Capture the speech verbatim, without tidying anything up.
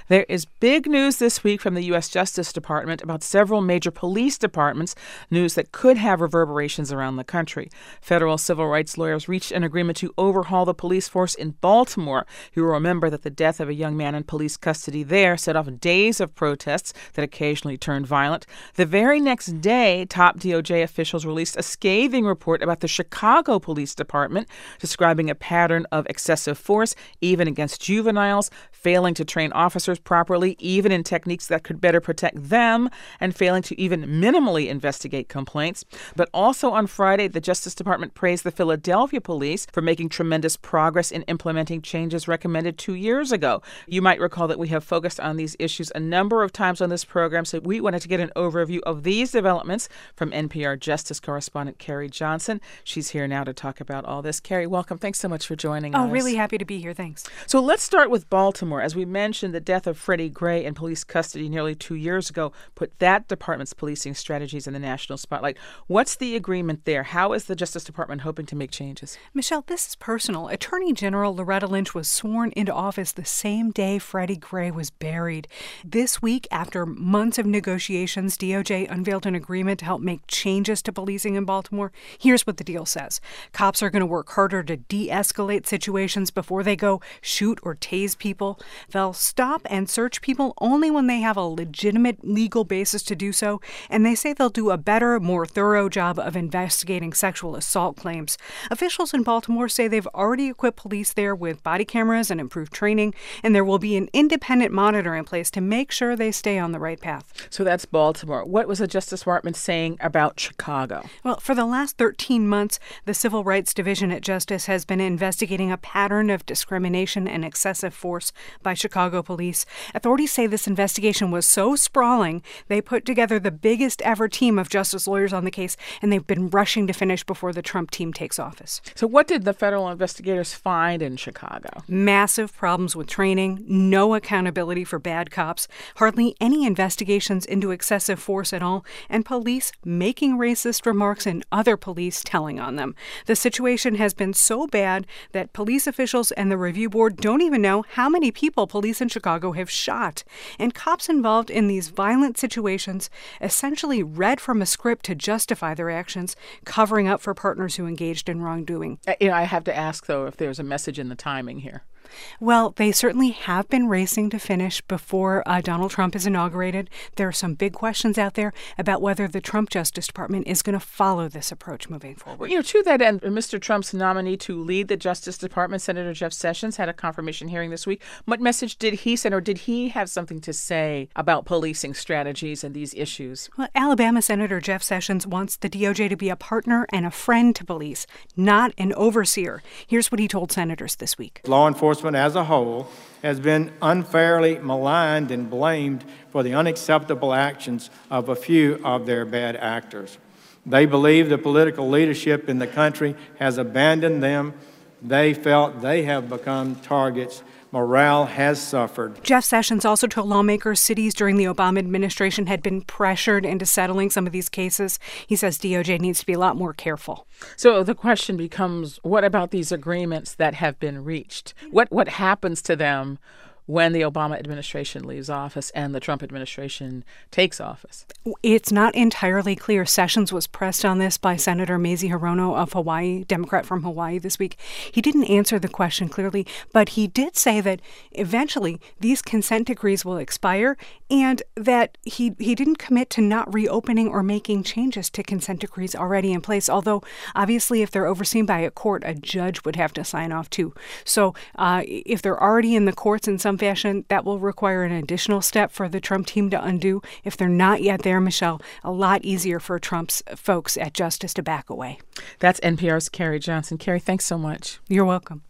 There is big news this week from the U S Justice Department about several major police departments, news that could have reverberations around the country. Federal civil rights lawyers reached an agreement to overhaul the police force in Baltimore. You will remember that the death of a young man in police custody there set off days of protests that occasionally turned violent. The very next day, top D O J officials released a scathing report about the Chicago Police Department, describing a pattern of excessive force, even against juveniles, failing to train officers properly, even in techniques that could better protect them, and failing to even minimally investigate complaints. But also on Friday, the Justice Department praised the Philadelphia police for making tremendous progress in implementing changes recommended two years ago. You might recall that we have focused on these issues a number of times on this program, so we wanted to get an overview of these developments from N P R Justice correspondent Carrie Johnson. She's here now to talk about all this. Carrie, welcome. Thanks so much for joining oh, us. Oh, really happy to be here. Thanks. So let's start with Baltimore. As we mentioned, the death of Freddie Gray in police custody nearly two years ago put that department's policing strategies in the national spotlight. What's the agreement there? How is the Justice Department hoping to make changes? Michelle, this is personal. Attorney General Loretta Lynch was sworn into office the same day Freddie Gray was buried. This week, after months of negotiations, D O J unveiled an agreement to help make changes to policing in Baltimore. Here's what the deal says. Cops are going to work harder to de-escalate situations before they go shoot or tase people. They'll stop and search people only when they have a legitimate legal basis to do so, and they say they'll do a better, more thorough job of investigating sexual assault claims. Officials in Baltimore say they've already equipped police there with body cameras and improved training, and there will be an independent monitor in place to make sure they stay on the right path. So that's Baltimore. What was the Justice Department saying about Chicago? Well, for the last thirteen months, the Civil Rights Division at Justice has been investigating a pattern of discrimination and excessive force by Chicago police. Authorities say this investigation was so sprawling, they put together the biggest ever team of justice lawyers on the case, and they've been rushing to finish before the Trump team takes office. So what did the federal investigators find in Chicago? Massive problems with training, no accountability for bad cops, hardly any investigations into excessive force at all, and police making racist remarks and other police telling on them. The situation has been so bad that police officials and the review board don't even know how many people police in Chicago have shot. And cops involved in these violent situations essentially read from a script to justify their actions, covering up for partners who engaged in wrongdoing. You know, I have to ask, though, if there's a message in the timing here. Well, they certainly have been racing to finish before uh, Donald Trump is inaugurated. There are some big questions out there about whether the Trump Justice Department is going to follow this approach moving forward. Well, you know, to that end, Mister Trump's nominee to lead the Justice Department, Senator Jeff Sessions, had a confirmation hearing this week. What message did he send, or did he have something to say about policing strategies and these issues? Well, Alabama Senator Jeff Sessions wants the D O J to be a partner and a friend to police, not an overseer. Here's what he told senators this week. Law enforcement as a whole has been unfairly maligned and blamed for the unacceptable actions of a few of their bad actors. They believe the political leadership in the country has abandoned them. They felt they have become targets. Morale has suffered. Jeff Sessions also told lawmakers cities during the Obama administration had been pressured into settling some of these cases. He says D O J needs to be a lot more careful. So the question becomes, what about these agreements that have been reached? What what happens to them when the Obama administration leaves office and the Trump administration takes office? It's not entirely clear. Sessions was pressed on this by Senator Mazie Hirono of Hawaii, Democrat from Hawaii this week. He didn't answer the question clearly, but he did say that eventually these consent decrees will expire and that he, he didn't commit to not reopening or making changes to consent decrees already in place, although obviously if they're overseen by a court, a judge would have to sign off too. So uh, if they're already in the courts in some fashion, that will require an additional step for the Trump team to undo. If they're not yet there, Michelle, a lot easier for Trump's folks at Justice to back away. That's N P R's Carrie Johnson. Carrie, thanks so much. You're welcome.